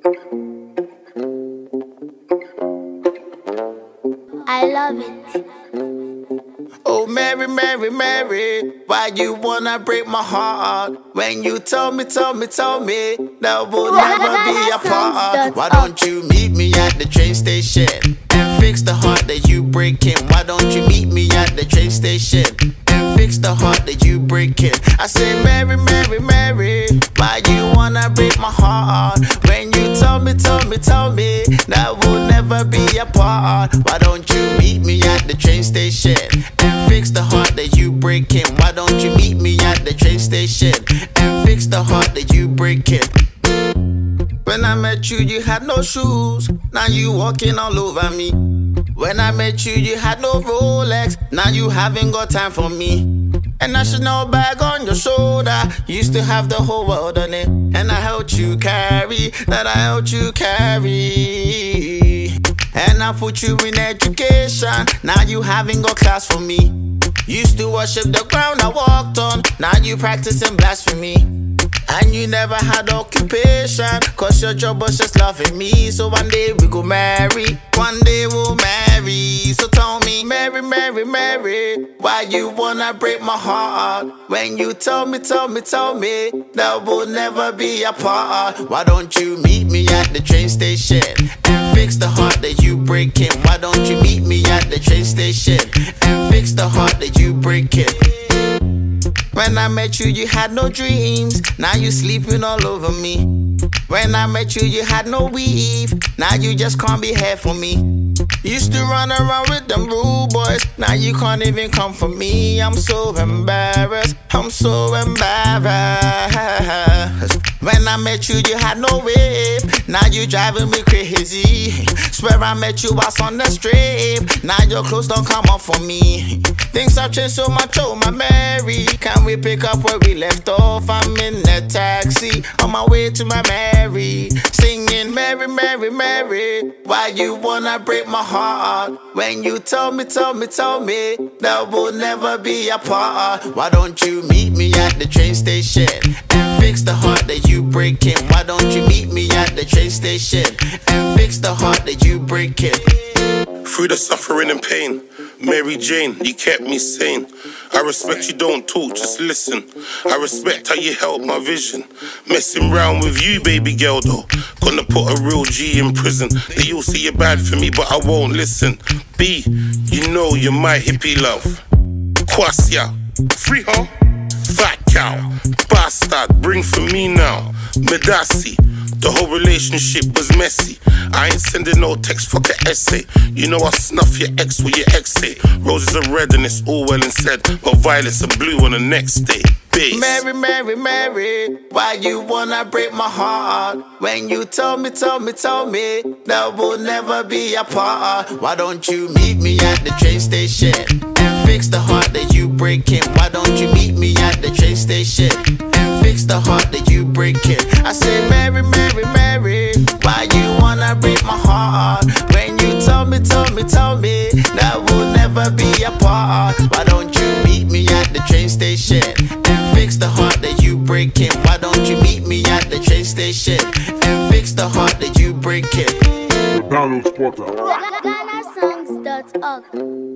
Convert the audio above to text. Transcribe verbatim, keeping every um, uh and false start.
I love it. Oh, Mary, Mary, Mary, why you wanna break my heart? When you told me, told me, told me that we'll never be apart. Why don't you meet me at the train station and fix the heart that you breaking? Why don't you meet me at the train station and fix the heart that you breaking? I say, Mary, Mary, Mary, why you wanna break my heart? When you told me, told me, told me that we'll never be apart. Why don't you meet me at the train station and fix the heart that you breaking? Why don't you meet me at the train station and fix the heart that you breaking? When I met you, you had no shoes. Now you walking all over me. When I met you, you had no Rolex. Now you haven't got time for me. And national bag on your shoulder, you used to have the whole world on it. And I helped you carry, that I helped you carry. And I put you in education, now you haven't got class for me. Used to worship the ground I walked on, now you practicing blasphemy. And you never had occupation, cause your job was just loving me. So one day we go marry, one day we'll marry. So tell me, Mary, Mary, Mary, why you wanna break my heart? When you told me, told me, told me that we'll never be apart. Why don't you meet me at the train station and fix the heart that you breaking? Why don't you meet me at the train station and fix the heart that you breaking? When I met you, you had no dreams. Now you sleeping all over me. When I met you, you had no weave. Now you just can't be here for me. Used to run around with them rude boys. Now you can't even come for me. I'm so embarrassed. I'm so embarrassed. When I met you, you had no whip. Now you driving me crazy. Swear I met you whilst on the strip. Now your clothes don't come off for me. Things have changed so much, oh my Mary. Can we pick up where we left off? I'm in a taxi on my way to my Mary, singing Mary, Mary, Mary. Why you wanna break my heart? When you told me, told me, told me that we'll never be apart. Why don't you meet me at the train station and fix the heart that you breaking? Why don't you meet me at the train station and fix the heart that you breaking? Through the suffering and pain, Mary Jane, you kept me sane. I respect you don't talk, just listen. I respect how you helped my vision. Messing round with you, baby girl, though. Gonna put a real G in prison. They all say you're bad for me, but I won't listen. B, you know you're my hippie love. Kwasia, free her. Fat cow, bastard, bring for me now. Medasi, the whole relationship was messy. I ain't sending no text, fuck an essay. You know I snuff your ex with your ex say. Roses are red and it's all well and said, but violets are blue on the next day. Bass. Mary, Mary, Mary, why you wanna break my heart? When you told me, told me, told me that we'll never be apart. Why don't you meet me at the train station and fix the heart that you breaking? Why don't you meet me at the train station and fix the heart that you breaking? I say, Mary, Mary, Mary, why you wanna break my heart? When you told me, told me, told me that we'll never be apart. Why don't you meet me at the train station and fix the heart that you breaking? Why don't you meet me at the train station and fix the heart that you breaking? Download Spotter. Ghana songs dot org